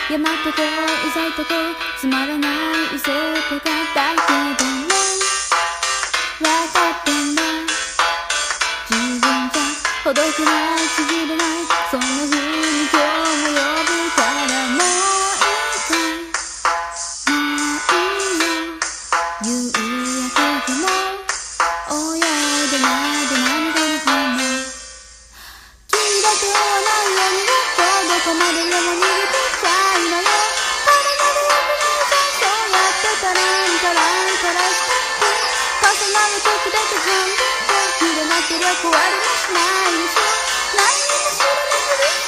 山とこうざいとこつまらない嘘とかだけども分かってんだ自分じゃほどけないちぎれないそんな風に今日も呼ぶからもういいかもういいよ夕焼け雲泳いでまで涙の雲君だけはないようにどこまででも逃げてちゃいのよただまでよくそうやってたらからして重なる時だけ全部触れなけりゃ壊れもしないでしょ何にも知らなくて